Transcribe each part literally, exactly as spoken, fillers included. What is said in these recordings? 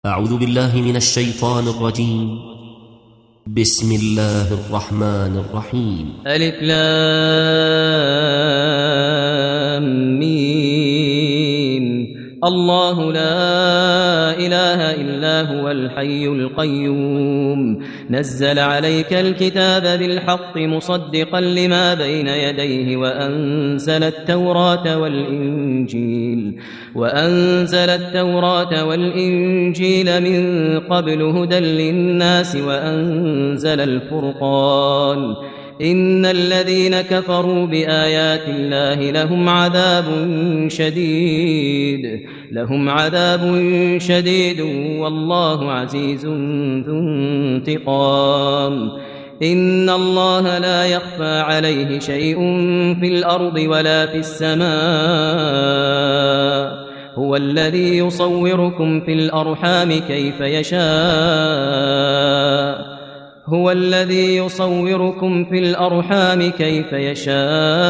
أعوذ بالله من الشيطان الرجيم. بسم الله الرحمن الرحيم. ألف لام ميم. الله لا إله إلا هو الحي القيوم نزل عليك الكتاب بالحق مصدقا لما بين يديه وأنزل التوراة والإنجيل وأنزل التوراة والإنجيل من قبل هدى للناس وأنزل الفرقان إن الذين كفروا بآيات الله لهم عذاب شديد لهم عذاب شديد والله عزيز ذو انتقام. إن الله لا يخفى عليه شيء في الأرض ولا في السماء هو الذي يصوركم في الأرحام كيف يشاء هو الذي يصوركم في الأرحام كيف يشاء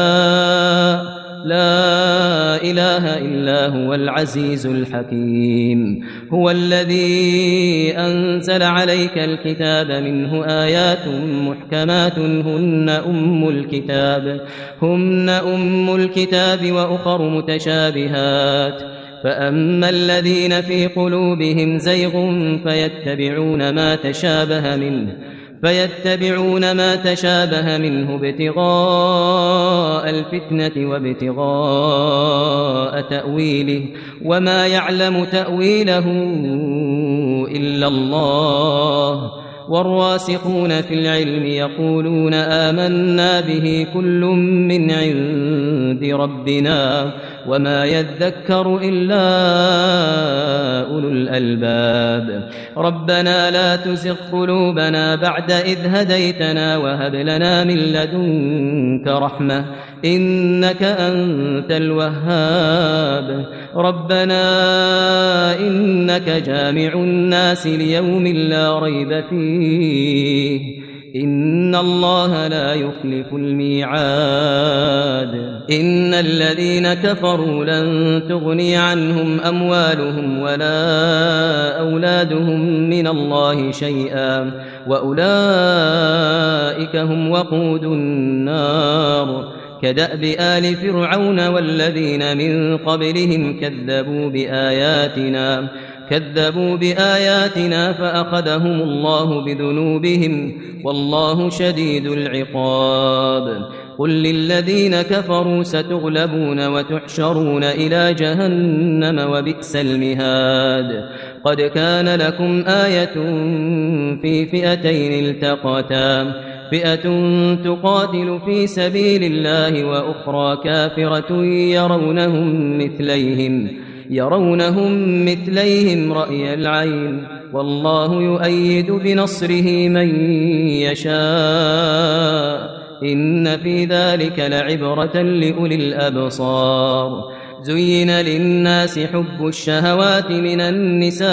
لا إله إلا هو العزيز الحكيم. هو الذي أنزل عليك الكتاب منه آيات محكمات هن أم الكتاب هن أم الكتاب وأخر متشابهات فأما الذين في قلوبهم زيغ فيتبعون ما تشابه منه فيتبعون ما تشابه منه ابتغاء الفتنة وابتغاء تأويله وما يعلم تأويله إلا الله والراسخون في العلم يقولون آمنا به كل من عند ربنا وما يذكر إلا أولو الألباب. ربنا لا تزغ قلوبنا بعد إذ هديتنا وهب لنا من لدنك رحمة إنك أنت الوهاب. ربنا إنك جامع الناس ليوم لا ريب فيه إن الله لا يخلف الميعاد. إن الذين كفروا لن تغني عنهم أموالهم ولا أولادهم من الله شيئا وأولئك هم وقود النار كدأب آل فرعون والذين من قبلهم كذبوا بآياتنا كذبوا بآياتنا فأخذهم الله بذنوبهم والله شديد العقاب. قل للذين كفروا ستغلبون وتحشرون إلى جهنم وبئس المهاد. قد كان لكم آية في فئتين التقتا فئة تقاتل في سبيل الله وأخرى كافرة يرونهم مثليهم يرونهم مثليهم رأي العين والله يؤيد بنصره من يشاء إن في ذلك لعبرة لأولي الأبصار. زين للناس حب الشهوات من النساء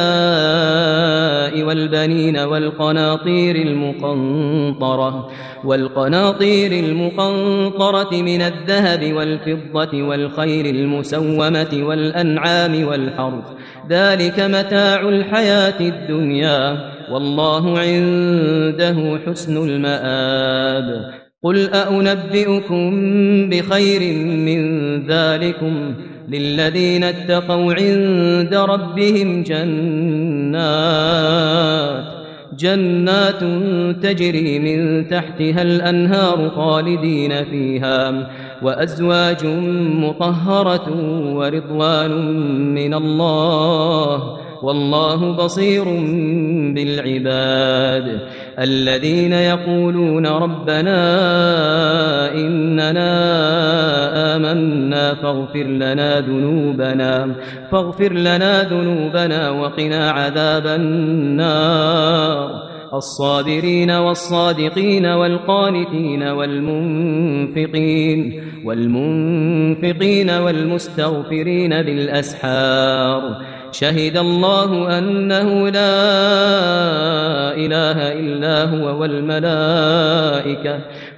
والبنين والقناطير المقنطرة والقناطير المقنطرة من الذهب والفضة والخيل المسومة والأنعام والحرث ذلك متاع الحياة الدنيا والله عنده حسن المآب. قل أأنبئكم بخير من ذلكم للذين اتقوا عند ربهم جنات جنات تجري من تحتها الأنهار خالدين فيها وأزواج مطهرة ورضوان من الله والله بصير بالعباد. الذين يقولون ربنا إننا آمنا فاغفر لنا ذنوبنا فاغفر لنا ذنوبنا وقنا عذاب النار. الصابرين والصادقين والقانتين والمنفقين والمنفقين والمستغفرين بالأسحار شهد الله أنه لا إله إلا هو والملائكة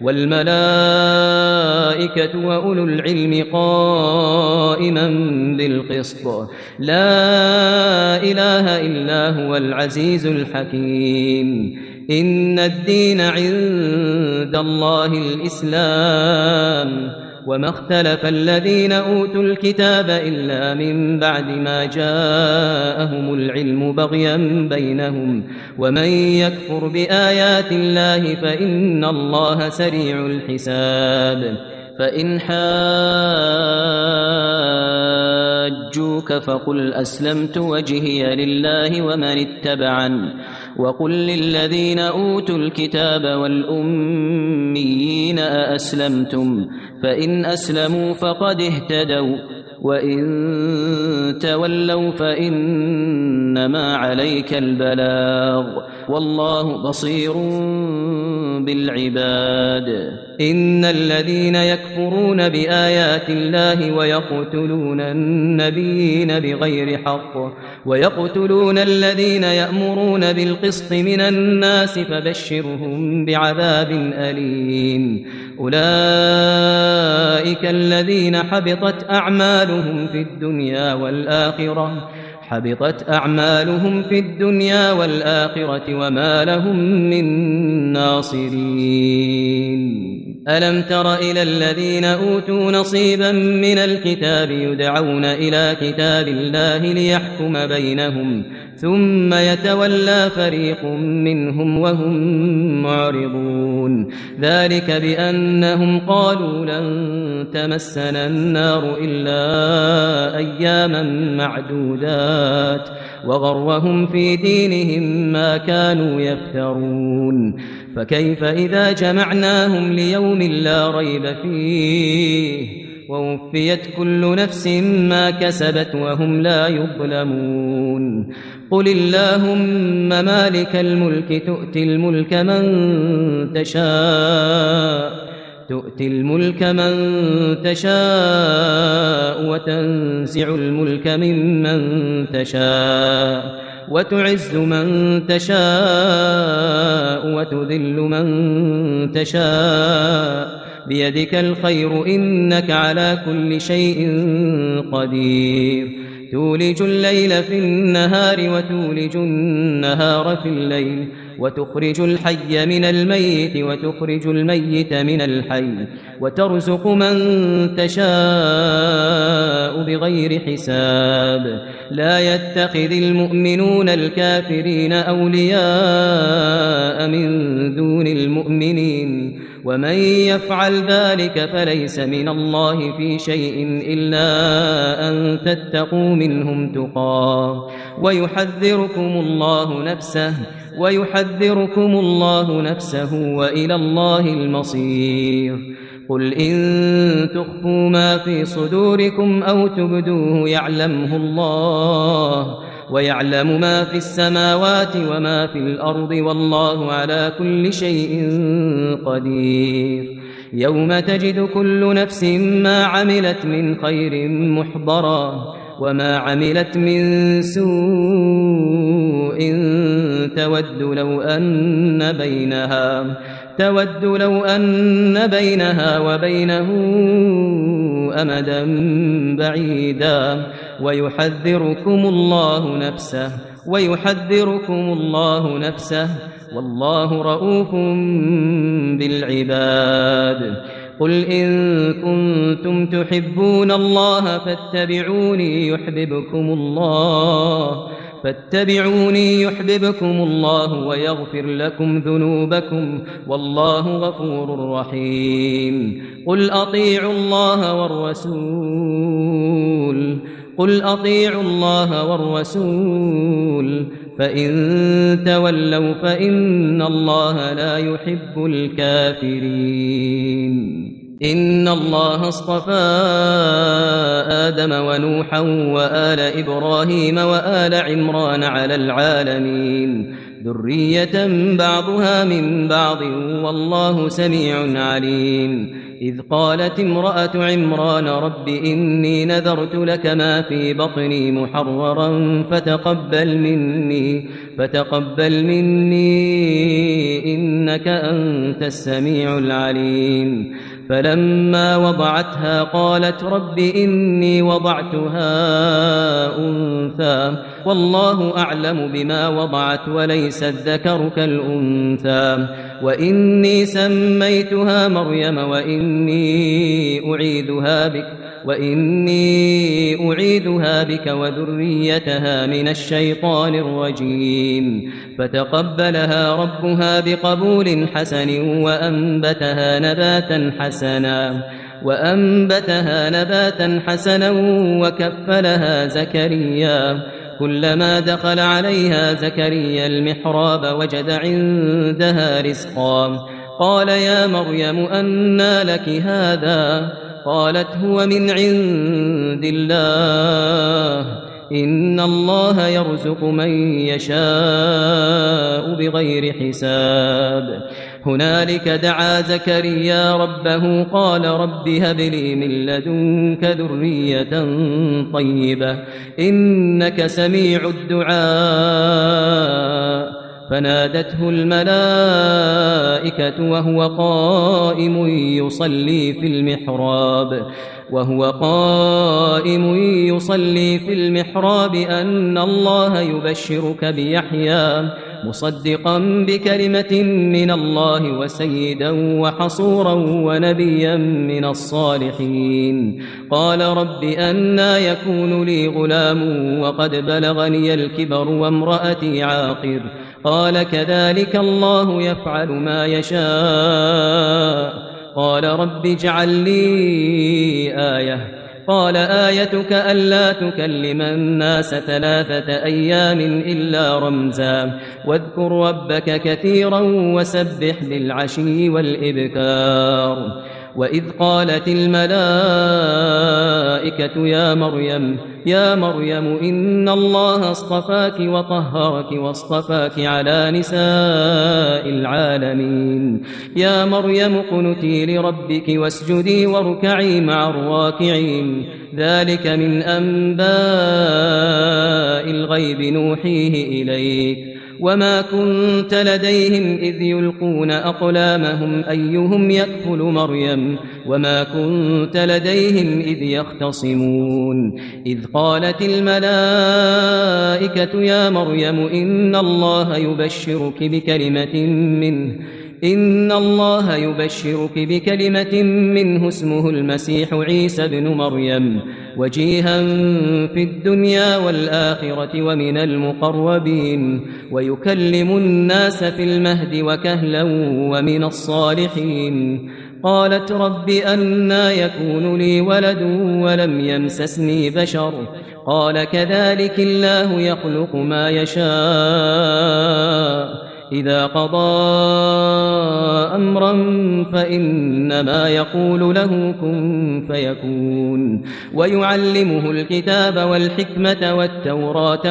والملائكة وأولو العلم قائما بالقسط لا إله إلا هو العزيز الحكيم إن الدين عند الله الإسلام وما اختلف الذين أوتوا الكتاب إلا من بعد ما جاءهم العلم بغيا بينهم ومن يكفر بآيات الله فإن الله سريع الحساب فإن حاجوك فقل أسلمت وجهي لله ومن اتبعن وقل للذين أوتوا الكتاب والأميين أأسلمتم فإن أسلموا فقد اهتدوا وإن تولوا فإنما عليك البلاغ والله بصير بالعباد إن الذين يكفرون بآيات الله ويقتلون النبيين بغير حق ويقتلون الذين يأمرون بالقسط من الناس فبشرهم بعذاب أليم أولئك الذين حبطت أعمالهم في الدنيا والآخرة حبطت أعمالهم في الدنيا والآخرة وما لهم من ناصرين ألم تر إلى الذين أوتوا نصيبا من الكتاب يدعون إلى كتاب الله ليحكم بينهم ثم يتولى فريق منهم وهم معرضون ذلك بأنهم قالوا لن تمسنا النار إلا أياما معدودات وغرهم في دينهم ما كانوا يفترون فكيف إذا جمعناهم ليوم لا ريب فيه ووفيت كل نفس ما كسبت وهم لا يظلمون قل اللهم مالك الملك تؤتي الملك من تشاء تؤتي الملك من تشاء وتنزع الملك ممن تشاء وتعز من تشاء وتذل من تشاء بيدك الخير إنك على كل شيء قدير تولج الليل في النهار وتولج النهار في الليل وتخرج الحي من الميت وتخرج الميت من الحي وترزق من تشاء بغير حساب لا يتخذ المؤمنون الكافرين أولياء من دون المؤمنين ومن يفعل ذلك فليس من الله في شيء إلا أن تتقوا منهم تقاه ويحذركم الله نفسه ويحذركم الله نفسه وإلى الله المصير قل إن تخفوا ما في صدوركم أو تبدوه يعلمه الله ويعلم ما في السماوات وما في الأرض والله على كل شيء قدير يوم تجد كل نفس ما عملت من خير محضرا وما عملت من سوء تود لو أن بينها تود لو أن بينها وبينه أمدا بعيدا ويحذركم الله نفسه ويحذركم الله نفسه والله رؤوف بالعباد قل إن كنتم تحبون الله فاتبعوني يحببكم الله فاتبعوني يحببكم الله ويغفر لكم ذنوبكم والله غفور رحيم قل أطيعوا الله والرسول قل أطيعوا الله والرسول فإن تولوا فإن الله لا يحب الكافرين إن الله اصطفى آدم ونوحا وآل إبراهيم وآل عمران على العالمين ذرية بعضها من بعض والله سميع عليم إذ قالت امرأة عمران رب إني نذرت لك ما في بطني محررا فتقبل مني فتقبل مني إنك أنت السميع العليم فلما وضعتها قالت رب إني وضعتها أنثى والله أعلم بما وضعت وليس الذكر كالأنثى وإني سميتها مريم وإني أعيذها بك وإني أعيذها بك وذريتها من الشيطان الرجيم فتقبلها ربها بقبول حسن وأنبتها نباتا حسنا وأنبتها نباتا حسنا وكفلها زكريا كلما دخل عليها زكريا المحراب وجد عندها رزقا قال يا مريم أنى لك هذا قالت هو من عند الله إن الله يرزق من يشاء بغير حساب هنالك دعا زكريا ربه قال رب هب لي من لدنك ذرية طيبة إنك سميع الدعاء فنادته الملائكة وهو قائم يصلي في المحراب وهو قائم يصلي في المحراب أن الله يبشرك بيحيى مصدقا بكلمة من الله وسيدا وحصورا ونبيا من الصالحين قال رب أنى يكون لي غلام وقد بلغني الكبر وامرأتي عاقر قال كذلك الله يفعل ما يشاء قال رب اجعل لي آية قال آيتك ألا تكلم الناس ثلاثة أيام إلا رمزا واذكر ربك كثيرا وسبح بالعشي والإبكار وإذ قالت الملائكة يا مريم يا مريم إن الله اصطفاك وطهرك واصطفاك على نساء العالمين يا مريم اقنتي لربك واسجدي واركعي مع الراكعين ذلك من أنباء الغيب نوحيه إليك وما كنت لديهم إذ يلقون أقلامهم أيهم يكفل مريم وما كنت لديهم إذ يختصمون إذ قالت الملائكة يا مريم إن الله يبشرك بكلمة منه إن الله يبشرك بكلمة منه اسمه المسيح عيسى بن مريم وجيها في الدنيا والآخرة ومن المقربين ويكلم الناس في المهد وكهلا ومن الصالحين قالت رب أنى يكون لي ولد ولم يمسسني بشر قال كذلك الله يخلق ما يشاء إذا قضى أمرا فإنما يقول له كن فيكون ويعلمه الكتاب والحكمة والتوراة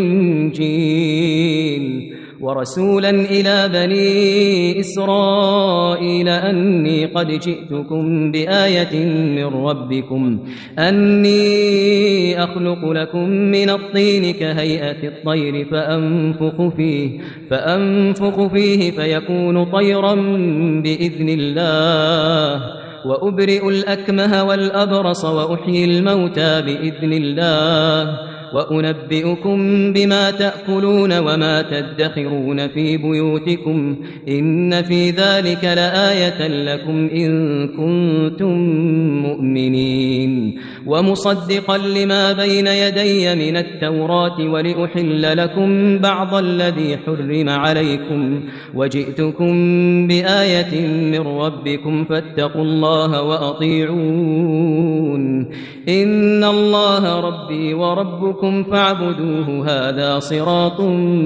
والإنجيل ورسولا إلى بني إسرائيل أني قد جئتكم بآية من ربكم أني أخلق لكم من الطين كهيئة الطير فأنفخ فيه فأنفخ فيه فيكون طيرا بإذن الله وأبرئ الأكمه والأبرص وأحيي الموتى بإذن الله وأنبئكم بما تأكلون وما تدخرون في بيوتكم إن في ذلك لآية لكم إن كنتم مؤمنين ومصدقا لما بين يدي من التوراة ولأحل لكم بعض الذي حرم عليكم وجئتكم بآية من ربكم فاتقوا الله وأطيعون إن الله ربي وربكم فاعبدوه هذا صراط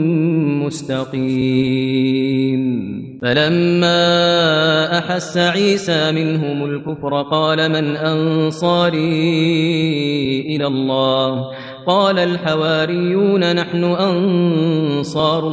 مستقيم فلما أحس عيسى منهم الكفر قال من أنصاري إلى الله قال الحواريون نحن أنصار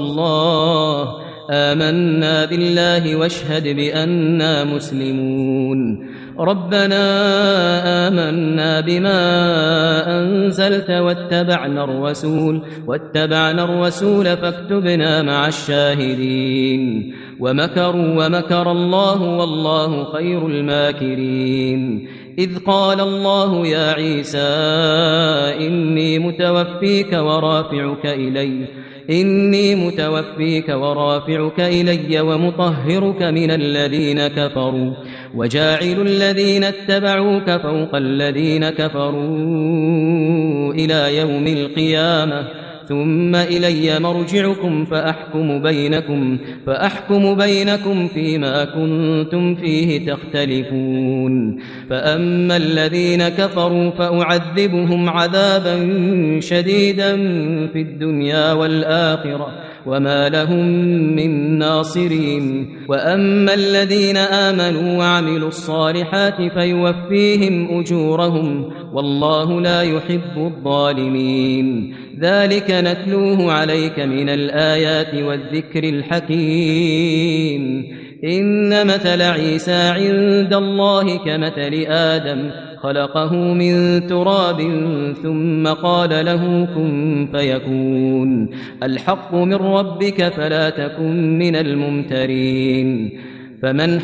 الله آمنا بالله واشهد بأننا مسلمون ربنا آمنا بما أنزلت واتبعنا الرسول واتبعنا الرسول فاكتبنا مع الشاهدين ومكروا ومكر الله والله خير الماكرين إذ قال الله يا عيسى إني متوفيك ورافعك إلي إني متوفيك ورافعك إلي ومطهرك من الذين كفروا وجاعل الذين اتبعوك فوق الذين كفروا إلى يوم القيامة ثم إلي مرجعكم فأحكم بينكم فأحكم بينكم فيما كنتم فيه تختلفون فأما الذين كفروا فأعذبهم عذابا شديدا في الدنيا والآخرة وما لهم من ناصرين وأما الذين آمنوا وعملوا الصالحات فيوفيهم أجورهم والله لا يحب الظالمين ذلك نتلوه عليك من الآيات والذكر الحكيم إن مثل عيسى عند الله كمثل آدم خلقه من تراب ثم قال له كن فيكون الحق من ربك فلا تكن من الممترين فمن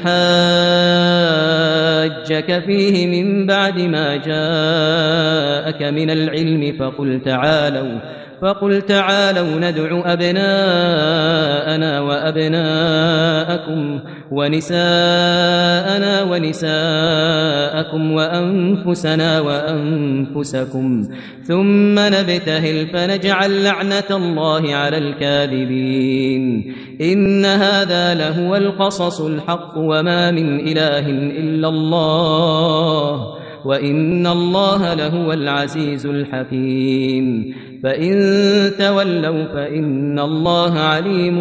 حاجك فيه من بعد ما جاءك من العلم فقل تعالوا فقل تعالوا ندع أبناءنا وأبناءكم ونساءنا ونساءكم وأنفسنا وأنفسكم ثم نبتهل فنجعل لعنة الله على الكاذبين إن هذا لهو القصص الحق وما من إله إلا الله وإن الله لهو العزيز الحكيم فإن تولوا فإن الله عليم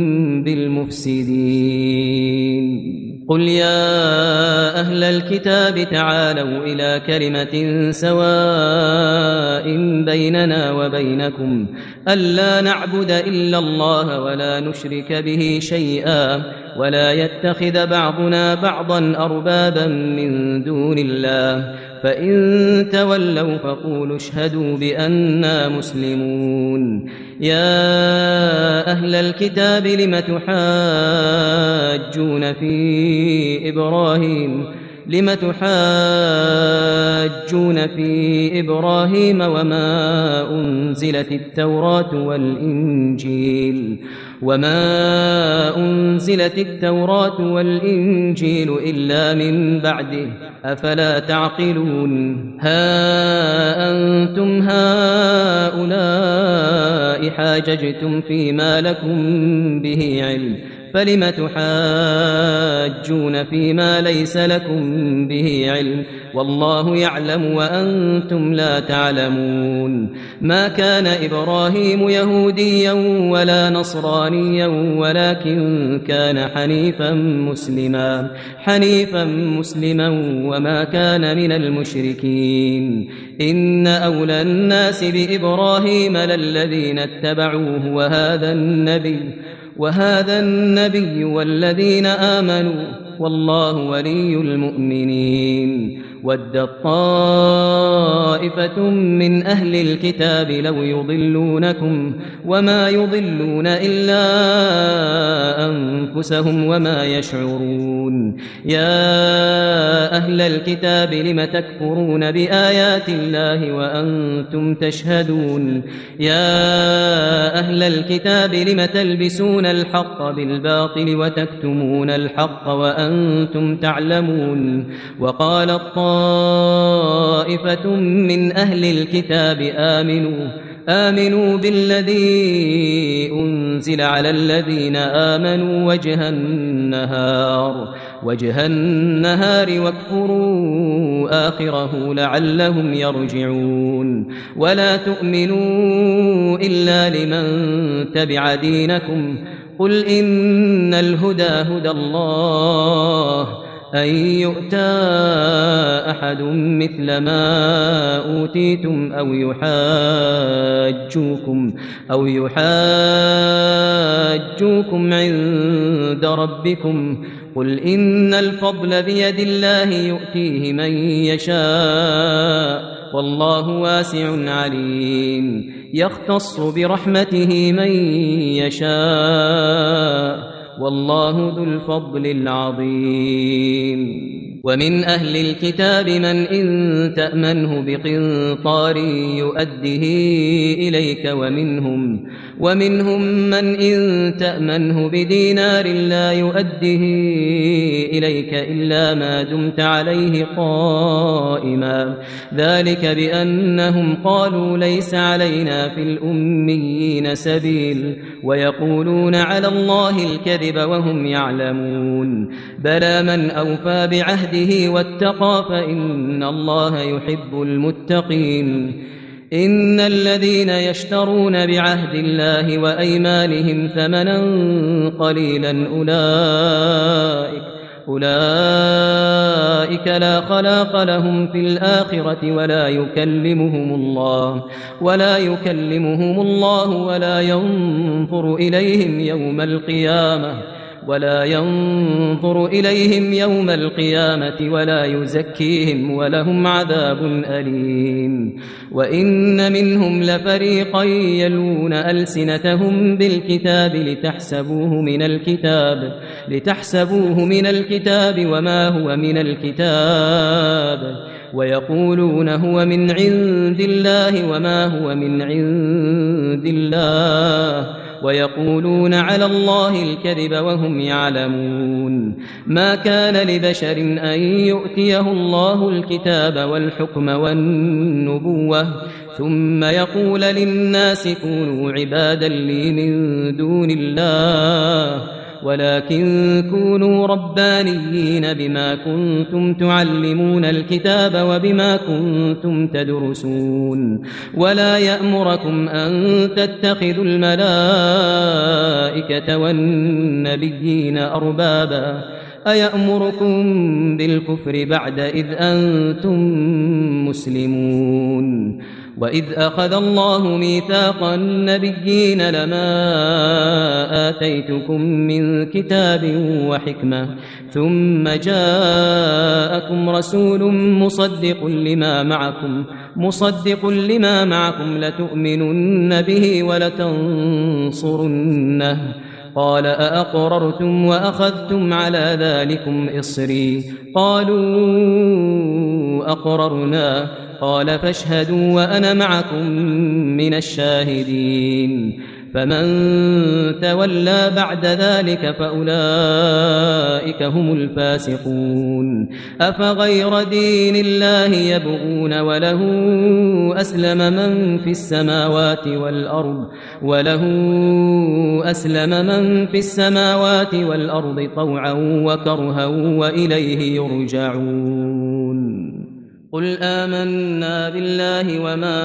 بالمفسدين قل يا أهل الكتاب تعالوا إلى كلمة سواء بيننا وبينكم ألا نعبد إلا الله ولا نشرك به شيئا ولا يتخذ بعضنا بعضا أربابا من دون الله فإن تولوا فقولوا اشهدوا بأننا مسلمون يا أهل الكتاب لم تحاجون في إبراهيم لم تحاجون في إبراهيم وما أنزلت التوراة والإنجيل وما أنزلت التوراة والإنجيل إلا من بعده أفلا تعقلون ها أنتم هؤلاء حاججتم فيما لكم به علم فلم تحاجون فيما ليس لكم به علم والله يعلم وأنتم لا تعلمون ما كان إبراهيم يهوديا ولا نصرانيا ولكن كان حنيفا مسلما حنيفا مسلما وما كان من المشركين إن أولى الناس بإبراهيم للذين اتبعوه وهذا النبي وهذا النبي والذين آمنوا والله ولي المؤمنين ودت طائفة من أهل الكتاب لو يضلونكم وما يضلون إلا أنفسهم وما يشعرون يا أهل الكتاب لم تكفرون بآيات الله وأنتم تشهدون يا أهل الكتاب لم تلبسون الحق بالباطل وتكتمون الحق وأنتم تعلمون وقال طائفة من أهل الكتاب آمنوا آمنوا بالذي أنزل على الذين آمنوا وجه النهار وجه النهار واكفروا آخره لعلهم يرجعون ولا تؤمنوا إلا لمن تبع دينكم قل إن الهدى هدى الله أن يؤتى أحد مثل ما أوتيتم أو يحاجوكم أو يحاجوكم عند ربكم قل إن الفضل بيد الله يؤتيه من يشاء والله واسع عليم يختص برحمته من يشاء والله ذو الفضل العظيم ومن أهل الكتاب من إن تأمنه بقنطار يؤده إليك ومنهم ومنهم من إن تأمنه بدينار لا يؤده إليك إلا ما دمت عليه قائما ذلك بأنهم قالوا ليس علينا في الأميين سبيل ويقولون على الله الكذب وهم يعلمون بلى من أوفى بعهده واتقى فإن الله يحب المتقين إن الذين يشترون بعهد الله وأيمانهم ثمنا قليلا أولئك أولئك لا خلاق لهم في الآخرة ولا يكلمهم الله ولا يكلمهم الله ولا ينظر إليهم يوم القيامة ولا ينظر إليهم يوم القيامة ولا يزكيهم ولهم عذاب أليم وإن منهم لفريقا يلون ألسنتهم بالكتاب لتحسبوه من الكتاب لتحسبوه من الكتاب وما هو من الكتاب ويقولون هو من عند الله وما هو من عند الله ويقولون على الله الكذب وهم يعلمون ما كان لبشر أن يؤتيه الله الكتاب والحكم والنبوة ثم يقول للناس كونوا عبادا لي من دون الله ولكن كونوا ربانيين بما كنتم تعلمون الكتاب وبما كنتم تدرسون ولا يأمركم أن تتخذوا الملائكة والنبيين أربابا أيأمركم بالكفر بعد إذ أنتم مسلمون وإذ أخذ الله ميثاق النبيين لما آتيتكم من كتاب وحكمة ثم جاءكم رسول مصدق لما معكم مصدق لما معكم لتؤمنن به ولتنصرنه قال أأقررتم وأخذتم على ذلكم إصري قالوا أقررنا قال فاشهدوا وأنا معكم من الشاهدين فمن تولى بعد ذلك فأولئك هم الفاسقون أفغير دين الله يبغون وله أسلم من في السماوات والأرض وله أسلم من في السماوات والأرض طوعا وكرها وإليه يرجعون قل آمنا بالله وما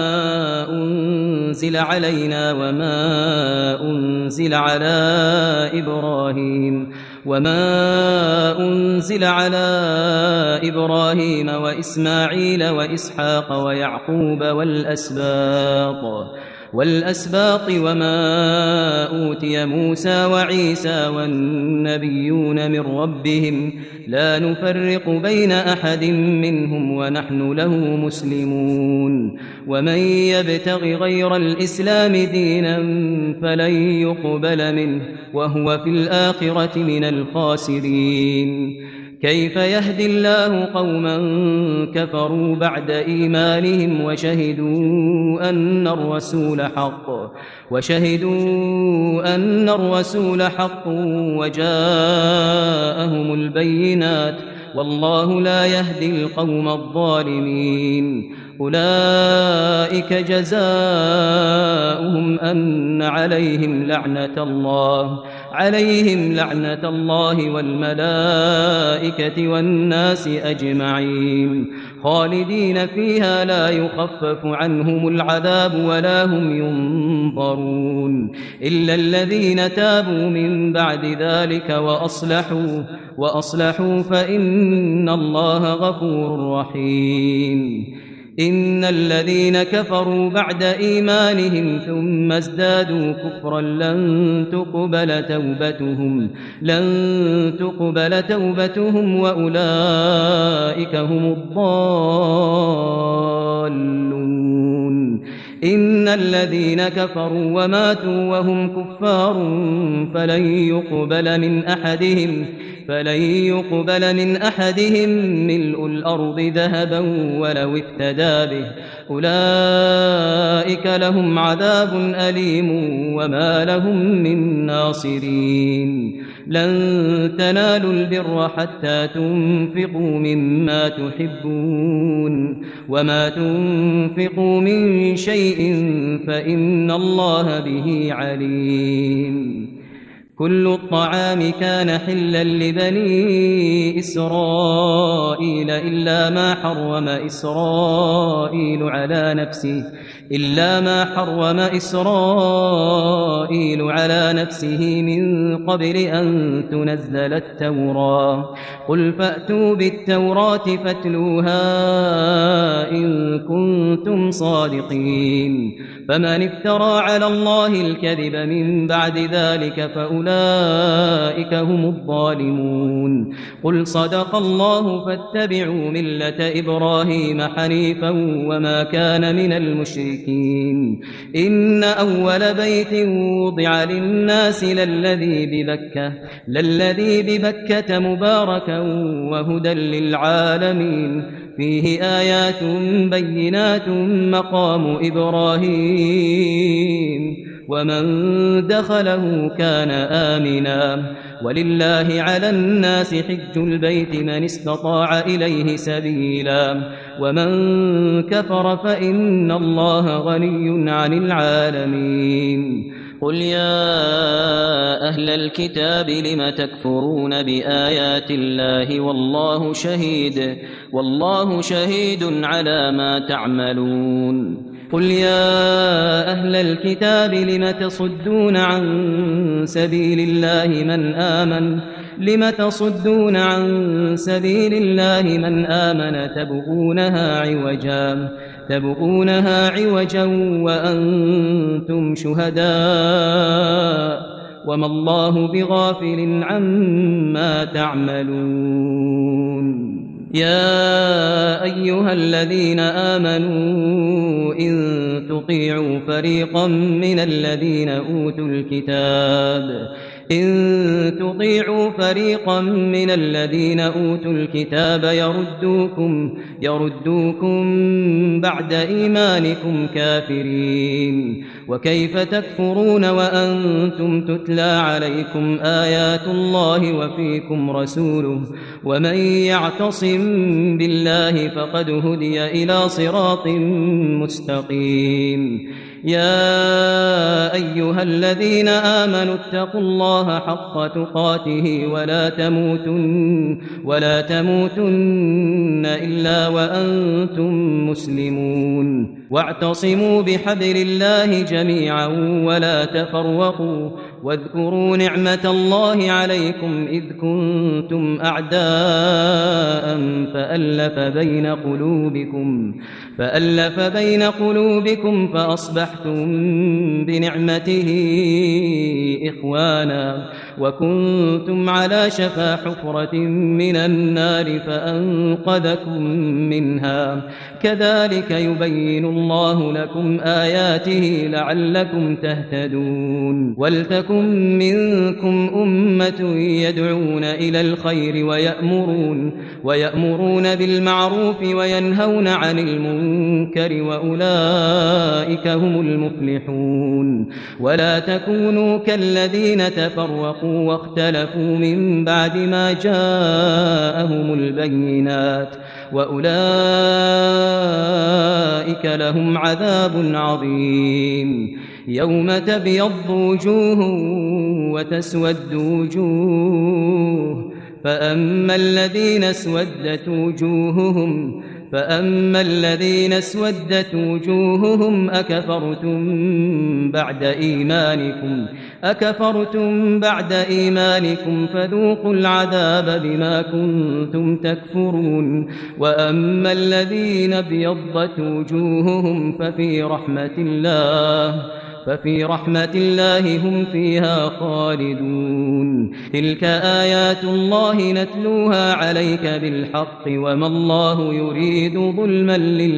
أنزل علينا وما أنزل على إبراهيم وما أنزل على إبراهيم وإسماعيل وإسحاق ويعقوب والأسباط والأسباط وما أوتي موسى وعيسى والنبيون من ربهم لا نفرق بين أحد منهم ونحن له مسلمون ومن يبتغ غير الإسلام دينا فلن يقبل منه وهو في الآخرة من الخاسرين كيف يهدي الله قوما كفروا بعد إيمانهم وشهدوا أن الرسول حق وشهدوا أن الرسول حق وجاءهم البينات والله لا يهدي القوم الظالمين أولئك جزاؤهم أن عليهم لعنة الله عليهم لعنة الله والملائكة والناس أجمعين خالدين فيها لا يخفف عنهم العذاب ولا هم ينظرون ينظرون إلا الذين تابوا من بعد ذلك وأصلحوا وأصلحوا فإن الله غفور رحيم إن الذين كفروا بعد إيمانهم ثم ازدادوا كفرا لن تقبل توبتهم لن تقبل توبتهم وأولئك هم الضالون إن الذين كفروا وماتوا وهم كفار فلن يقبل من أحدهم فلن يقبل من أحدهم ملء الأرض ذهبا ولو افتدى به أولئك لهم عذاب أليم وما لهم من ناصرين لن تنالوا البر حتى تنفقوا مما تحبون وما تنفقوا من شيء فإن الله به عليم كل الطعام كان حلا لبني إسرائيل إلا ما حرم إسرائيل على نفسه إلا ما حرم إسرائيل على نفسه من قبل أن تنزل التوراة قل فأتوا بالتوراة فاتلوها إن كنتم صادقين فمن افترى على الله الكذب من بعد ذلك فأولئك هم الظالمون قل صدق الله فاتبعوا ملة إبراهيم حنيفا وما كان من المشركين إن أول بيت وضع للناس للذي ببكة للذي ببكة مباركا وهدى للعالمين فيه آيات بينات مقام إبراهيم ومن دخله كان آمنا ولله على الناس حج البيت من استطاع إليه سبيلا ومن كفر فإن الله غني عن العالمين قل يا أهل الكتاب لم تكفرون بآيات الله والله شهيد والله شهيد على ما تعملون قل يا أهل الكتاب لم تصدون عن سبيل الله من آمن لم تصدون عن سبيل الله من آمن تبغونها عوجا تبغونها عوجا وأنتم شهداء وما الله بغافل عما تعملون يا أيها الذين آمنوا إن تطيعوا فريقا من الذين أوتوا الكتاب إن تطيعوا فريقا من الذين أوتوا الكتاب يردوكم يردوكم بعد إيمانكم كافرين وكيف تكفرون وأنتم تتلى عليكم آيات الله وفيكم رسوله ومن يعتصم بالله فقد هدي إلى صراط مستقيم يا أيها الذين آمنوا اتقوا الله حق تقاته ولا تموتن ولا تموتن إلا وأنتم مسلمون واعتصموا بحبل الله جميعا ولا تفرقوا واذكروا نعمة الله عليكم إذ كنتم أعداء فألف بين قلوبكم فألف بين قلوبكم فأصبحتم بنعمته إخوانا وكنتم على شفا حفرة من النار فأنقذكم منها كذلك يبين الله لكم آياته لعلكم تهتدون ولتكن منكم أمة يدعون إلى الخير ويأمرون ويأمرون بالمعروف وينهون عن المنكر وأولئك هم المفلحون ولا تكونوا كالذين تفرقوا واختلفوا من بعد ما جاءهم البينات وأولئك لهم عذاب عظيم يوم تبيض وجوه وتسود وجوه فأما الذين اسودت وجوههم فأما الذين اسودت وجوههم أكفرتم بعد إيمانكم أكفرتم بعد إيمانكم فذوقوا العذاب بما كنتم تكفرون وأما الذين ابيضت وجوههم ففي رحمة الله ففي رحمة الله هم فيها خالدون تلك آيات الله نتلوها عليك بالحق وما الله يريد ظلما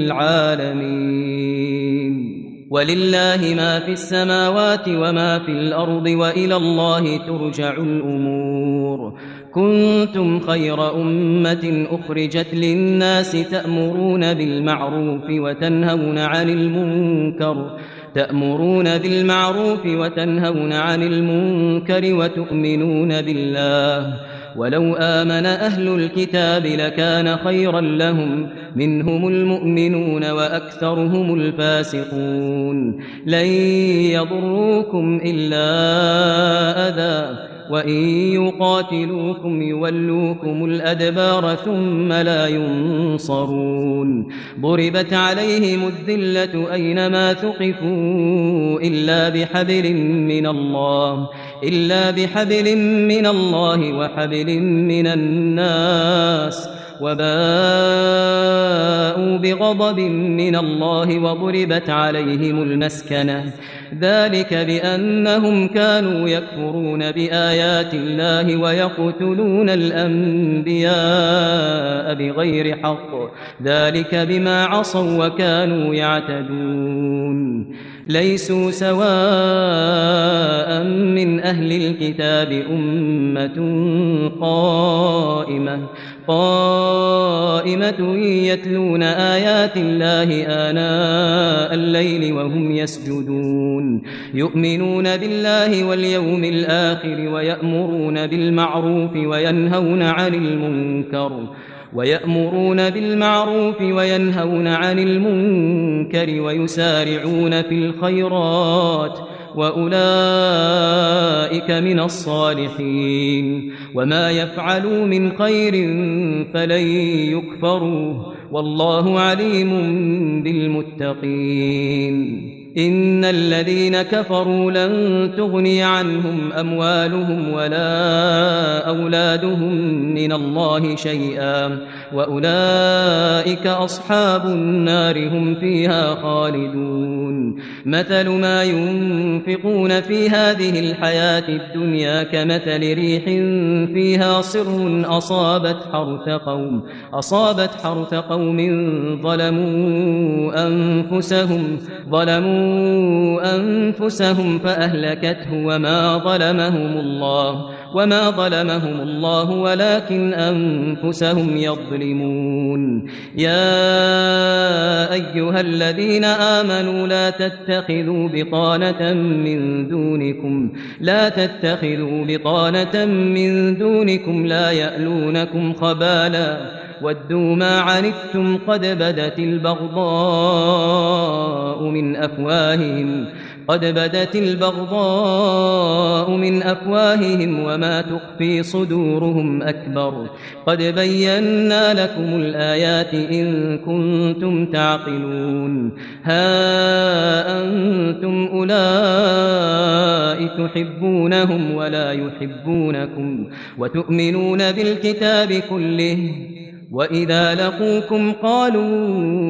للعالمين ولله ما في السماوات وما في الأرض وإلى الله ترجع الأمور كنتم خير أمة أخرجت للناس تأمرون بالمعروف وتنهون عن المنكر تأمرون بالمعروف وتنهون عن المنكر وتؤمنون بالله ولو آمن أهل الكتاب لكان خيرا لهم منهم المؤمنون وأكثرهم الفاسقون لن يضروكم إلا أذى وإن يقاتلوكم يولوكم الأدبار ثم لا ينصرون ضربت عليهم الذلة أينما ثقفوا إلا بحبل من الله إلا بحبل من الله وحبل من الناس وباءوا بغضب من الله وضربت عليهم المسكنة ذلك بأنهم كانوا يكفرون بآيات الله ويقتلون الأنبياء بغير حق ذلك بما عصوا وكانوا يعتدون ليسوا سواء من أهل الكتاب أمة قائمة قائمة يتلون آيات الله آناء الليل وهم يسجدون يؤمنون بالله واليوم الآخر ويأمرون بالمعروف وينهون عن المنكر ويأمرون بالمعروف وينهون عن المنكر ويسارعون في الخيرات وأولئك من الصالحين وما يفعلوا من خير فلن يكفروه والله عليم بالمتقين إن الذين كفروا لن تغني عنهم أموالهم ولا أولادهم من الله شيئا وأولئك أصحاب النار هم فيها خالدون مثل ما ينفقون في هذه الحياة الدنيا كمثل ريح فيها صر أصابت حرث قوم أصابت حرث قوم ظلموا أنفسهم ظلموا أنفسهم فأهلكته وما ظلمهم الله وما ظلمهم الله ولكن أنفسهم يظلمون يا أيها الذين آمنوا لا تتخذوا بطانة من دونكم لا تتخذوا بطانة من دونكم لا يألونكم خبالا ودوا ما عنتم قد بدت البغضاء من أفواههم قد بدت البغضاء من أفواههم وما تخفي صدورهم أكبر قد بينا لكم الآيات إن كنتم تعقلون ها أنتم أولئك تحبونهم ولا يحبونكم وتؤمنون بالكتاب كله وإذا لقوكم قالوا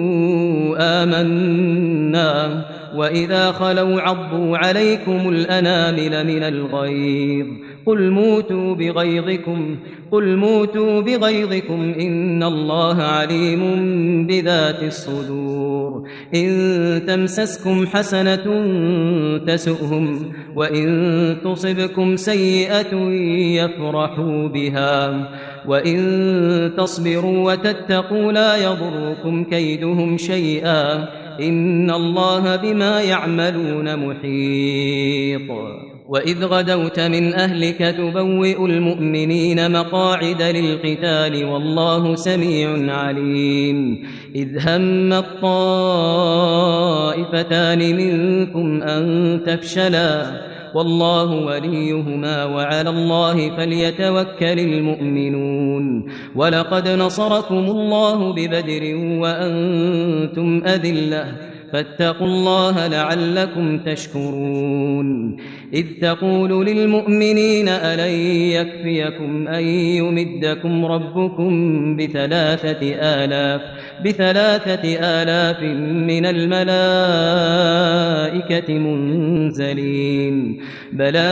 آمنا وإذا خلوا عضوا عليكم الأنامل من الغيظ قل موتوا بغيظكم قل موتوا بغيظكم إن الله عليم بذات الصدور إن تمسسكم حسنة تسؤهم وإن تصبكم سيئة يفرحوا بها وإن تصبروا وتتقوا لا يضركم كيدهم شيئا إن الله بما يعملون محيط وإذ غدوت من أهلك تبوئ المؤمنين مقاعد للقتال والله سميع عليم إذ هم الطائفتان منكم أن تفشلا والله وليهما وعلى الله فليتوكل المؤمنون ولقد نصركم الله ببدر وأنتم أذلة فاتقوا الله لعلكم تشكرون إذ تقول للمؤمنين ألن يكفيكم أن يمدكم ربكم بثلاثة آلاف بثلاثة آلاف من الملائكة منزلين بلى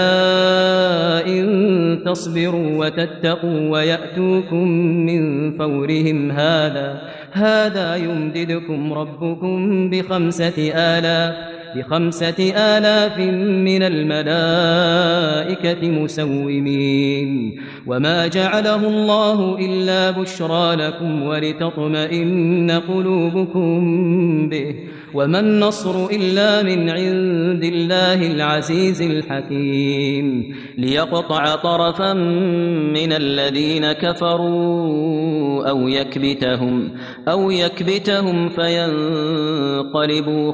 إن تصبروا وتتقوا ويأتوكم من فورهم هذا هذا يمددكم ربكم بخمسة آلاف بخمسة آلاف من الملائكة مسومين وما جعله الله إلا بشرى لكم ولتطمئن قلوبكم به وما النصر إلا من عند الله العزيز الحكيم ليقطع طرفا من الذين كفروا أو يكبتهم أو يكبتهم فينقلبوا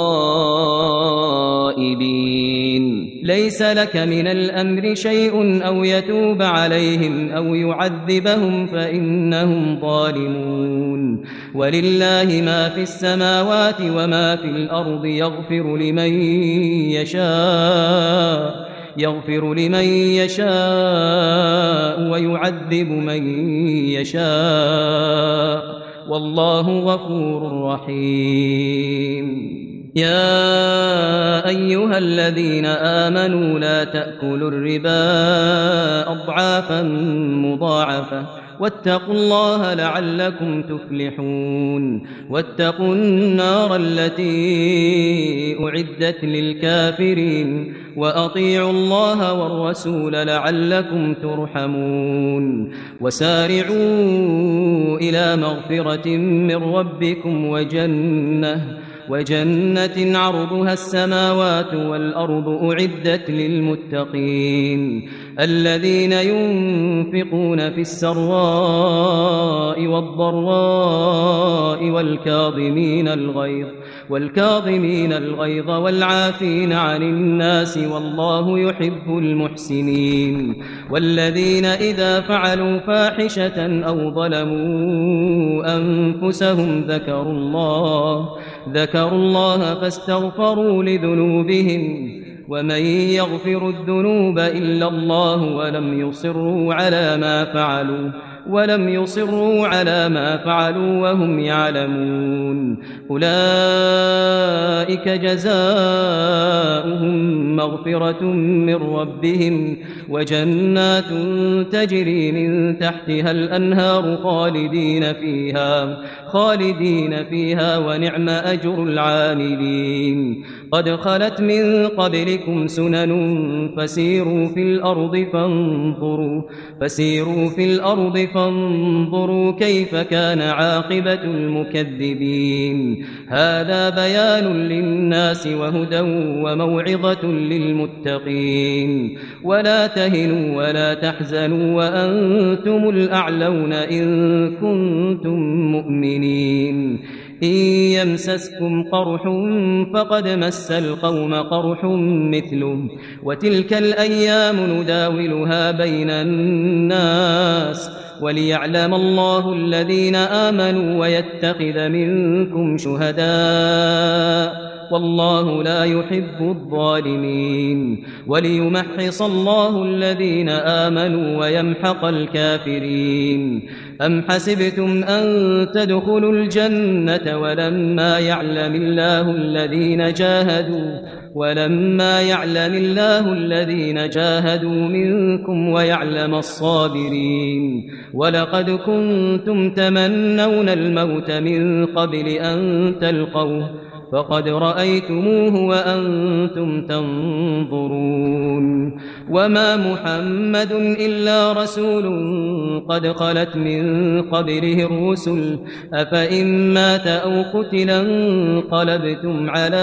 خائبين ليس لك من الأمر شيء أو يتوب عليهم أو يعذبهم فإنهم ظالمون ولله ما في السماوات وما في الأرض يغفر لمن يشاء يغفر لمن يشاء ويعذب من يشاء والله غفور رحيم يا أيها الذين آمنوا لا تأكلوا الربا أضعافا مضاعفة واتقوا الله لعلكم تفلحون واتقوا النار التي أعدت للكافرين وأطيعوا الله والرسول لعلكم ترحمون وسارعوا إلى مغفرة من ربكم وجنة وجنة عرضها السماوات والأرض أعدت للمتقين الذين ينفقون في السراء والضراء والكاظمين الغيظ والكاظمين الغيظ والعافين عن الناس والله يحب المحسنين والذين إذا فعلوا فاحشة أو ظلموا أنفسهم ذكروا الله ذكروا الله فاستغفروا لذنوبهم ومن يغفر الذنوب إلا الله ولم يصروا على ما فعلوا ولم يصروا على ما فعلوا وهم يعلمون أولئك جزاؤهم مغفرة من ربهم وجنات تجري من تحتها الأنهار خالدين فيها خالدين فيها ونعم أجر العاملين قد خلت من قبلكم سنن فسيروا في الأرض فانظروا فسيروا في الأرض فانظروا كيف كان عاقبة المكذبين هذا بيان للناس وهدى وموعظة للمتقين ولا تهنوا ولا تحزنوا وأنتم الأعلون إن كنتم مؤمنين إن يمسسكم قرح فقد مس القوم قرح مثله وتلك الأيام نداولها بين الناس وليعلم الله الذين آمنوا ويتخذ منكم شهداء والله لا يحب الظالمين وليمحص الله الذين آمنوا ويمحق الكافرين أم حسبتم أن تدخلوا الجنة ولما يعلم الله الذين جاهدوا ولما يعلم الله الذين جاهدوا منكم ويعلم الصابرين ولقد كنتم تمنون الموت من قبل أن تلقوه فقد رأيتموه وأنتم تنظرون وما محمد إلا رسول قد خلت من قبله الرسل أفإن مات أو قتلا انقلبتم على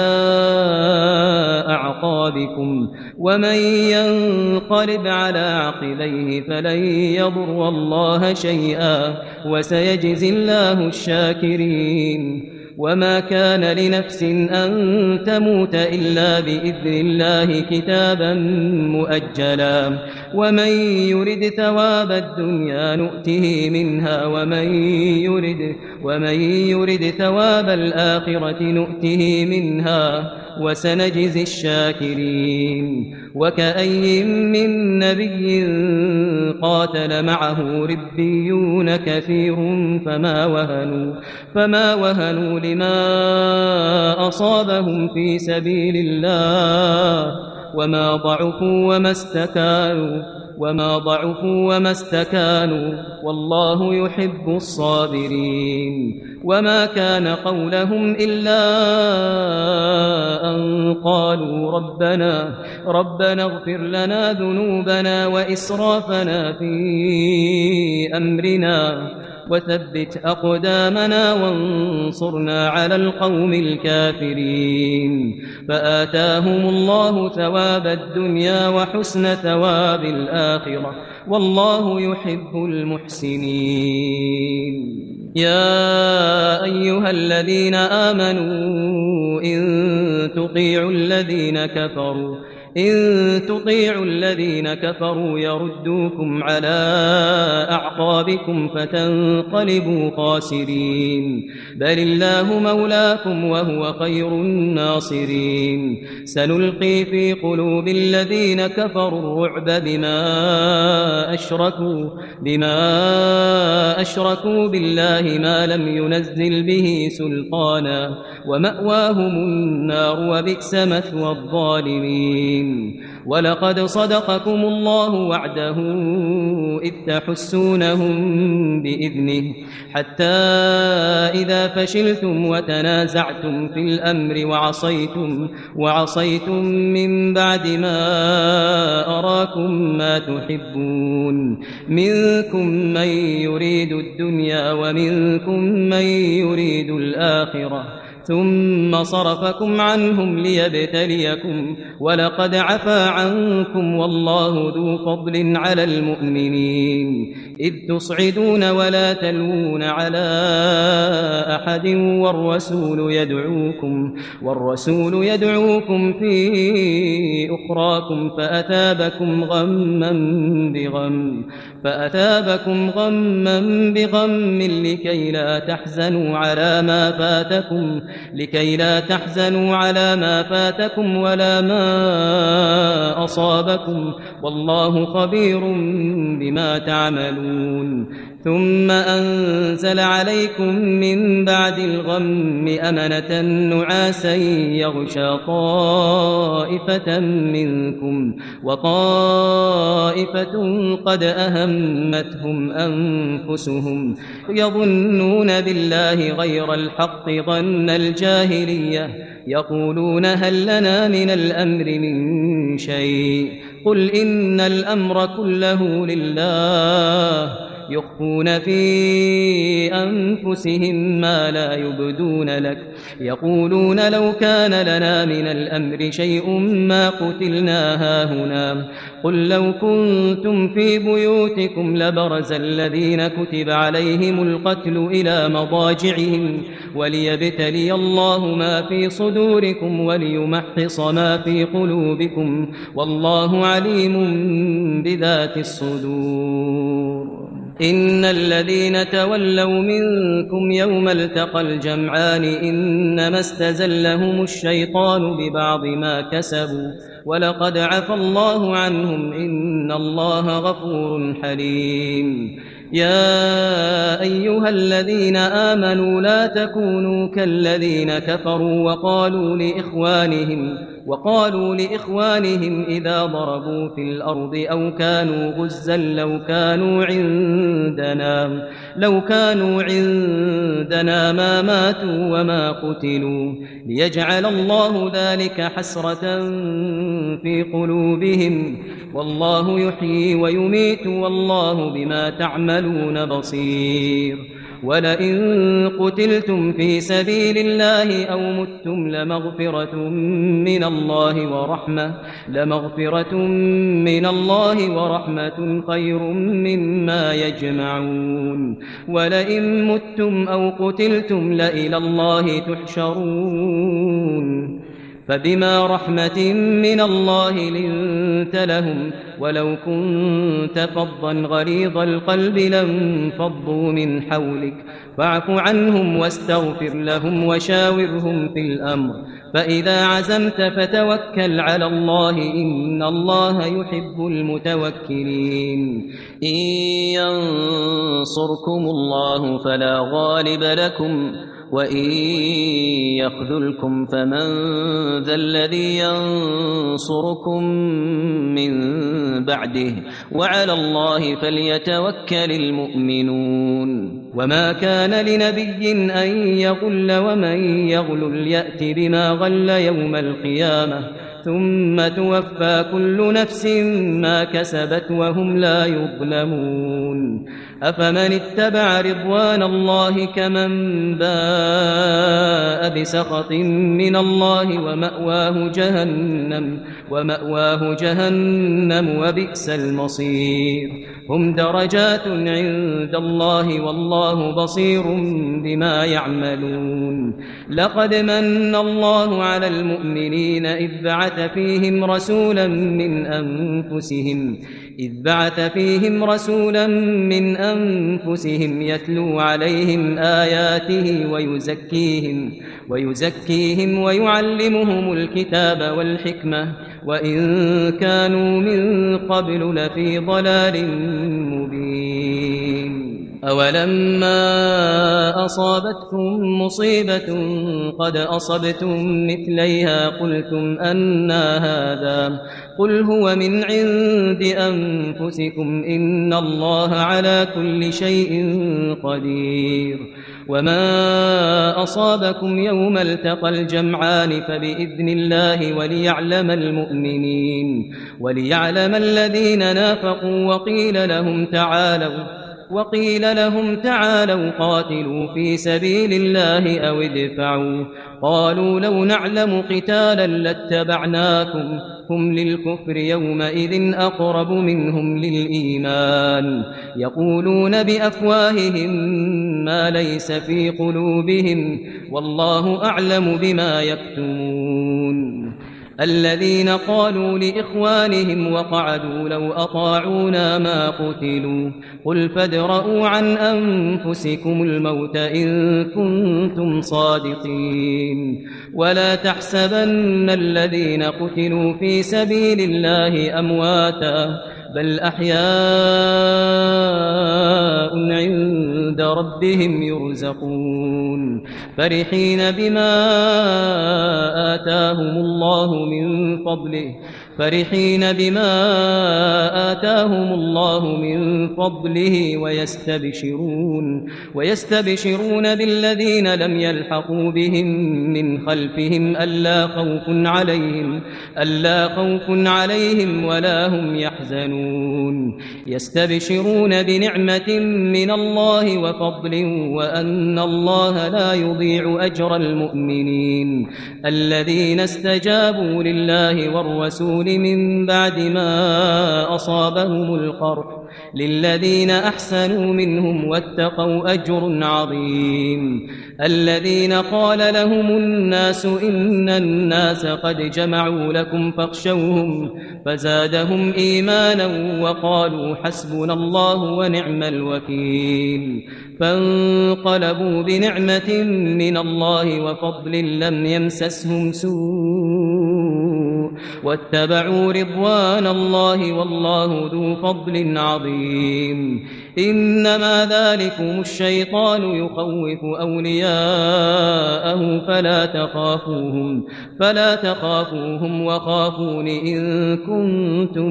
أعقابكم ومن ينقلب على عقبيه فلن يضر الله شيئا وسيجزي الله الشاكرين وما كان لنفس أن تموت إلا بإذن الله كتابا مؤجلا ومن يرد ثواب الدنيا نؤته منها ومن يرد, ومن يرد ثواب الآخرة نؤته منها وسنجزي الشاكرين وكأي من نبي قاتل معه ربيون كثير فما وهنوا, فما وهنوا لما أصابهم في سبيل الله وما ضعفوا وما استكانوا وما ضعفوا وما استكانوا والله يحب الصابرين وما كان قولهم إلا أن قالوا ربنا ربنا اغفر لنا ذنوبنا وإسرافنا في أمرنا وثبت أقدامنا وانصرنا على القوم الكافرين فآتاهم الله ثواب الدنيا وحسن ثواب الآخرة والله يحب المحسنين يا أيها الذين آمنوا إن تطيعوا الذين كفروا إن تطيعوا الذين كفروا يردوكم على أعقابكم فتنقلبوا خاسرين بل الله مولاكم وهو خير الناصرين سنلقي في قلوب الذين كفروا الرعب بما أشركوا بما أشركوا بالله ما لم ينزل به سلطانا ومأواهم النار وبئس مثوى الظالمين ولقد صدقكم الله وعده إذ تحسونهم بإذنه حتى إذا فشلتم وتنازعتم في الأمر وعصيتم, وعصيتم من بعد ما أراكم ما تحبون منكم من يريد الدنيا ومنكم من يريد الآخرة ثم صرفكم عنهم ليبتليكم ولقد عفا عنكم والله ذو فضل على المؤمنين إذ تصعدون ولا تلوون على أحد والرسول يدعوكم, والرسول يدعوكم في أخراكم فأثابكم غما بغم فأثابكم غما بغم لكي لا تحزنوا على ما فاتكم لكي لا تحزنوا على ما فاتكم ولا ما أصابكم والله خبير بما تعملون ثم أنزل عليكم من بعد الغم أمنة نعاسا يغشى طائفة منكم وطائفة قد أهمتهم أنفسهم يظنون بالله غير الحق ظن الجاهلية يقولون هل لنا من الأمر من شيء قل إن الأمر كله لله يخفون في أنفسهم ما لا يبدون لك يقولون لو كان لنا من الأمر شيء ما قتلنا هاهنا قل لو كنتم في بيوتكم لبرز الذين كتب عليهم القتل إلى مضاجعهم وليبتلي الله ما في صدوركم وليمحص ما في قلوبكم والله عليم بذات الصدور إن الذين تولوا منكم يوم التقى الجمعان إنما استزلهم الشيطان ببعض ما كسبوا ولقد عفى الله عنهم إن الله غفور حليم يا أيها الذين آمنوا لا تكونوا كالذين كفروا وقالوا لإخوانهم وقالوا لإخوانهم إذا ضربوا في الأرض أو كانوا غزا لو كانوا عندنا لو كانوا عندنا ما ماتوا وما قتلوا ليجعل الله ذلك حسرة في قلوبهم والله يحيي ويميت والله بما تعملون بصير ولئن قتلتم في سبيل الله أو متم لمغفرة من الله ورحمة لمغفرة من الله ورحمة خير مما يجمعون ولئن متم أو قتلتم لإلى الله تحشرون فبما رحمة من الله لنت لهم ولو كنت فظا غليظ القلب لانفضوا من حولك فاعف عنهم واستغفر لهم وشاورهم في الأمر فإذا عزمت فتوكل على الله إن الله يحب المتوكلين إن ينصركم الله فلا غالب لكم وإن يخذلكم فمن ذا الذي ينصركم من بعده وعلى الله فليتوكل المؤمنون وما كان لنبي أن يغل ومن يغل يأت بما غل يوم القيامة ثم توفى كل نفس ما كسبت وهم لا يظلمون أفمن اتبع رضوان الله كمن باء بسخط من الله ومأواه جهنم ومأواه جهنم وبئس المصير هم درجات عند الله والله بصير بما يعملون لقد من الله على المؤمنين إذ بعث فيهم رسولا من أنفسهم إذ بعث فيهم رسولا من أنفسهم يتلو عليهم آياته ويزكيهم ويزكيهم ويعلمهم الكتاب والحكمة وإن كانوا من قبل لفي ضلال مبين أولما أصابتكم مصيبة قد أصبتم مثليها قلتم أنى هذا قل هو من عند أنفسكم إن الله على كل شيء قدير وما أصابكم يوم التقى الجمعان فبإذن الله وليعلم المؤمنين وليعلم الذين نافقوا وقيل لهم تعالوا وقيل لهم تعالوا قاتلوا في سبيل الله أو ادفعوا قالوا لو نعلم قتالا لاتبعناكم هم للكفر يومئذ أقرب منهم للإيمان يقولون بأفواههم ما ليس في قلوبهم والله أعلم بما يكتمون الذين قالوا لإخوانهم وقعدوا لو أطاعونا ما قتلوا قل فادرءوا عن أنفسكم الموت إن كنتم صادقين ولا تحسبن الذين قتلوا في سبيل الله أمواتا بل أحياء عند ربهم يرزقون فرحين بما آتاهم الله من فضله فرحين بما آتاهم الله من فضله ويستبشرون ويستبشرون بالذين لم يلحقوا بهم من خلفهم ألا خوف عليهم ألا خوف عليهم ولا هم يحزنون يستبشرون بنعمة من الله وفضل وأن الله لا يضيع أجر المؤمنين الذين استجابوا لله والرسول من بعد ما أصابهم القرح للذين أحسنوا منهم واتقوا أجر عظيم الذين قال لهم الناس إن الناس قد جمعوا لكم فاخشوهم فزادهم إيمانا وقالوا حسبنا الله ونعم الوكيل فانقلبوا بنعمة من الله وفضل لم يمسسهم سوء واتبعوا رضوان الله والله ذو فضل عظيم إنما ذلكم الشيطان يخوف أولياءه فلا تخافوهم فلا تخافوهم وخافون إن كنتم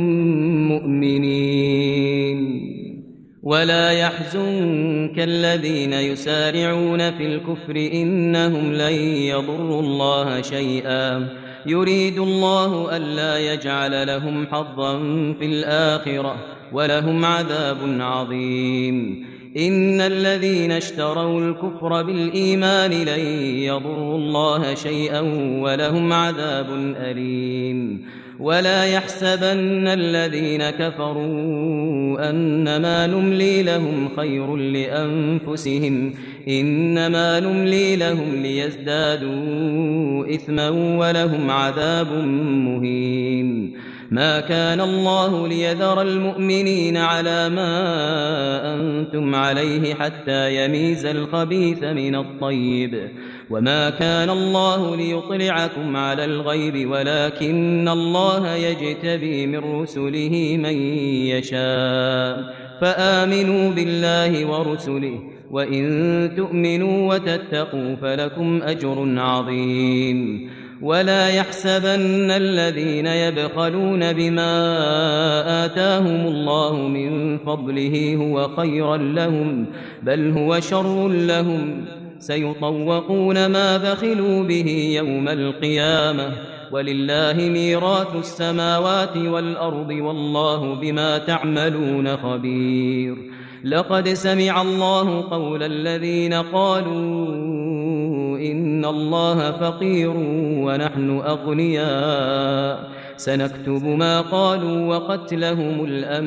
مؤمنين ولا يحزنك الذين يسارعون في الكفر إنهم لن يضروا الله شيئا يريد الله ألا يجعل لهم حظا في الآخرة ولهم عذاب عظيم إن الذين اشتروا الكفر بالإيمان لن يضروا الله شيئا ولهم عذاب أليم ولا يحسبن الذين كفروا أنما نملي لهم خير لأنفسهم إنما نملي لهم ليزدادوا إثما ولهم عذاب مهين ما كان الله ليذر المؤمنين على ما أنتم عليه حتى يميز الخبيث من الطيب وما كان الله ليطلعكم على الغيب ولكن الله يجتبي من رسله من يشاء فآمنوا بالله ورسله وإن تؤمنوا وتتقوا فلكم أجر عظيم ولا يحسبن الذين يبخلون بما آتاهم الله من فضله هو خيرا لهم بل هو شر لهم سيطوقون ما بخلوا به يوم القيامة ولله ميراث السماوات والأرض والله بما تعملون خبير لقد سمع الله قول الذين قالوا إن الله فقير ونحن أغنياء سنكتب ما قالوا وقتلهم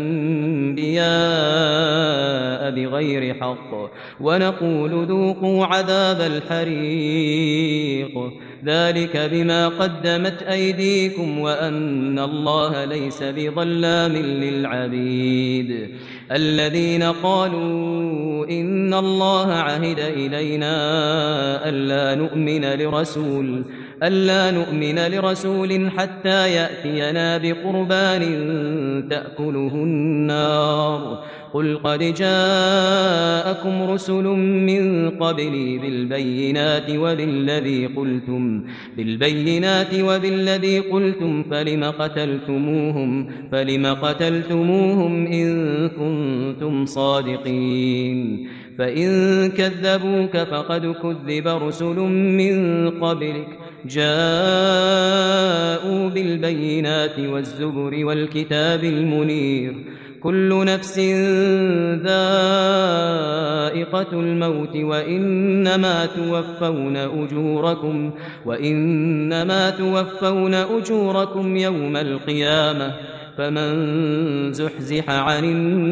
الأنبياء بغير حق ونقول ذوقوا عذاب الحريق ذلك بما قدمت أيديكم وأن الله ليس بظلام للعبيد الذين قالوا إن الله عهد إلينا ألا نؤمن لرسول ألا نؤمن لرسول حتى يأتينا بقربان تأكله النار قل قد جاءكم رسل من قبلي بالبينات وبالذي قلتم بالبينات وبالذي قلتم فلم قتلتموهم فلم قتلتموهم إن كنتم صادقين فإن كذبوك فقد كذب رسل من قبلك جاءوا بالبينات والزبر والكتاب المنير كل نفس ذائقة الموت وإنما توفون أجوركم وإنما توفون أجوركم يوم القيامة فمن زحزح عن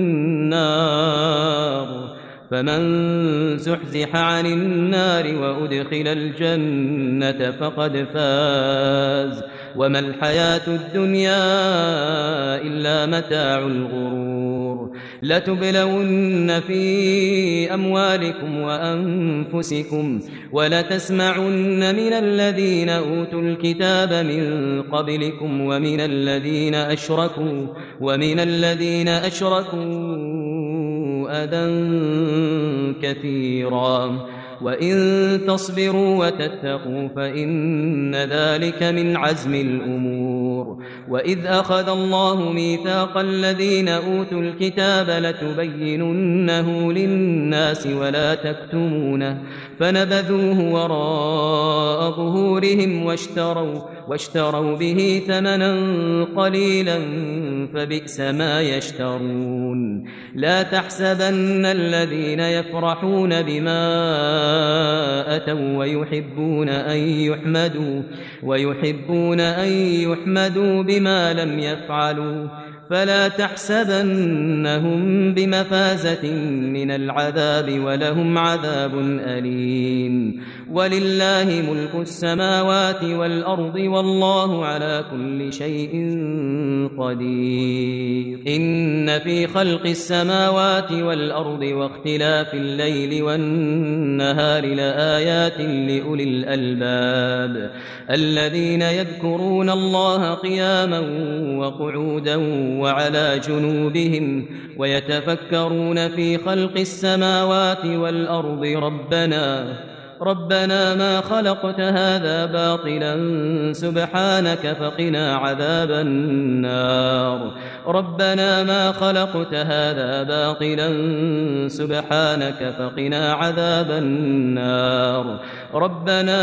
النار فمن زحزح عن النار وأدخل الجنة فقد فاز وما الحياة الدنيا إلا متاع الغرور لتبلون في أموالكم وأنفسكم ولتسمعن من الذين أوتوا الكتاب من قبلكم ومن الذين أشركوا ومن الذين أشركوا أذى كثيرا وإن تصبروا وتتقوا فإن ذلك من عزم الأمور وإذ أخذ الله ميثاق الذين أوتوا الكتاب لتبيننه للناس ولا تكتمونه فنبذوه وراء ظهورهم واشتروا واشتروا به ثمنا قليلا فبئس ما يشترون لا تحسبن الذين يفرحون بما أتوا ويحبون أن يحمدوا ويحبون أن يحمدوا بما لم يفعلوا فلا تحسبنهم بمفازة من العذاب ولهم عذاب أليم ولله ملك السماوات والأرض والله على كل شيء قدير إن في خلق السماوات والأرض واختلاف الليل والنهار لآيات لأولي الألباب الذين يذكرون الله قياما وقعودا وعلى جنوبهم ويتفكرون في خلق السماوات والأرض ربنا ربنا ما خلقت هذا باطلا سبحانك فقنا عذاب النار ربنا ما خلقت هذا باطلا سبحانك فقنا عذاب النار ربنا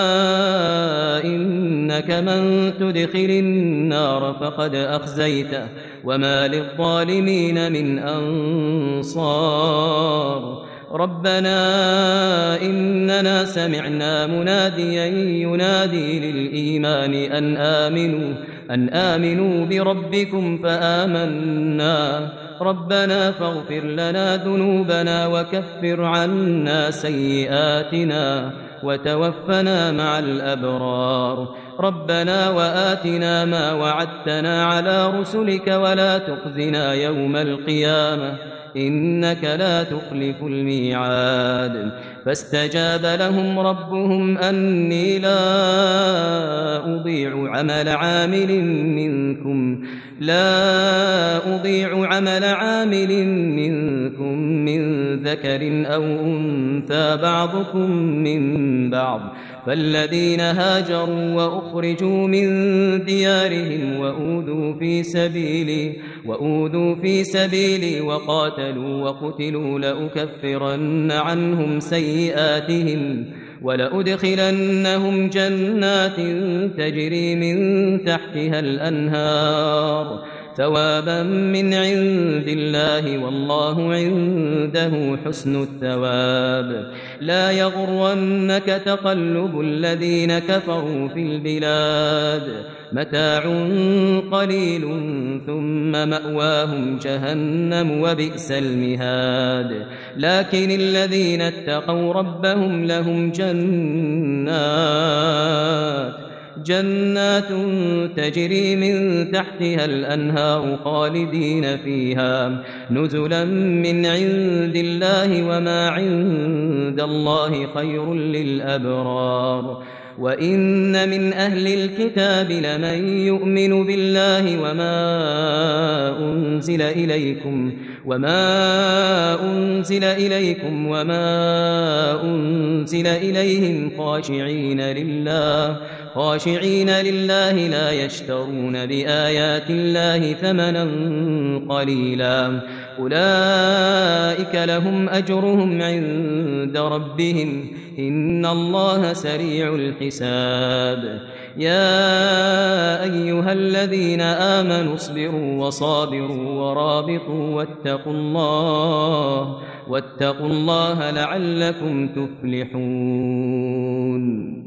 إنك من تدخل النار فقد أخزيته وما للظالمين من أنصار أنصار ربنا إننا سمعنا مناديا ينادي للإيمان أن آمنوا أن آمنوا بربكم فآمنا ربنا فاغفر لنا ذنوبنا وكفر عنا سيئاتنا وتوفنا مع الأبرار ربنا وآتنا ما وعدتنا على رسلك ولا تخزنا يوم القيامة إنك لا تخلف الميعاد فاستجاب لهم ربهم أني لا أضيع عمل عامل منكم لا أضيع عمل عامل منكم من ذكر أو أنثى بعضكم من بعض فالذين هاجروا وأخرجوا من ديارهم وأوذوا في سبيلي وأوذوا في سبيلي وقاتلوا وقتلوا لأكفرن عنهم سيئاتهم ولأدخلنهم جنات تجري من تحتها الأنهار ثوابا من عند الله والله عنده حسن الثواب لا يغرنك تقلب الذين كفروا في البلاد متاع قليل ثم مأواهم جهنم وبئس المهاد لكن الذين اتقوا ربهم لهم جنات جنات تجري من تحتها الأنهار خالدين فيها نزلا من عند الله وما عند الله خير للأبرار وإن من أهل الكتاب لمن يؤمن بالله وما أنزل إليكم وما أنزل إليكم وما أنزل إليهم خاشعين لله خاشعين لله لا يشترون بآيات الله ثمنا قليلا أولئك لهم أجرهم عند ربهم إن الله سريع الحساب يا أيها الذين آمنوا اصبروا وصابروا ورابطوا واتقوا الله واتقوا الله لعلكم تفلحون